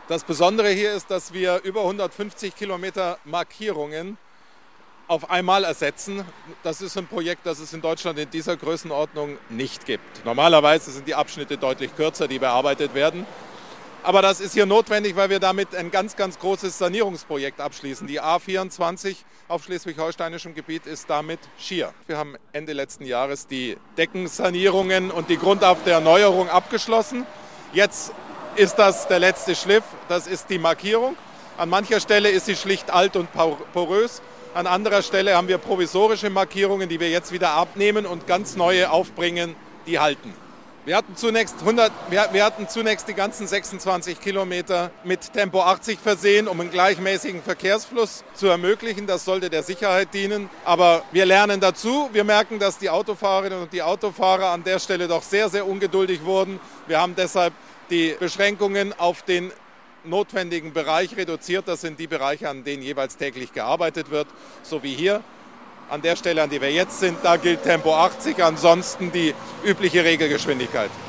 Das Besondere hier ist, dass wir über 150 Kilometer Markierungen auf einmal ersetzen. Das ist ein Projekt, das es in Deutschland in dieser Größenordnung nicht gibt. Normalerweise sind die Abschnitte deutlich kürzer, die bearbeitet werden. Aber das ist hier notwendig, weil wir damit ein ganz, ganz großes Sanierungsprojekt abschließen. Die A24 auf schleswig-holsteinischem Gebiet ist damit schier. Wir haben Ende letzten Jahres die Deckensanierungen und die Grundauf der Erneuerung abgeschlossen. Jetzt ist das der letzte Schliff, das ist die Markierung. An mancher Stelle ist sie schlicht alt und porös. An anderer Stelle haben wir provisorische Markierungen, die wir jetzt wieder abnehmen und ganz neue aufbringen, die halten. Wir hatten zunächst die ganzen 26 Kilometer mit Tempo 80 versehen, um einen gleichmäßigen Verkehrsfluss zu ermöglichen. Das sollte der Sicherheit dienen. Aber wir lernen dazu. Wir merken, dass die Autofahrerinnen und die Autofahrer an der Stelle doch sehr, sehr ungeduldig wurden. Wir haben deshalb die Beschränkungen auf den notwendigen Bereich reduziert. Das sind die Bereiche, an denen jeweils täglich gearbeitet wird, so wie hier. An der Stelle, an der wir jetzt sind, da gilt Tempo 80, ansonsten die übliche Regelgeschwindigkeit.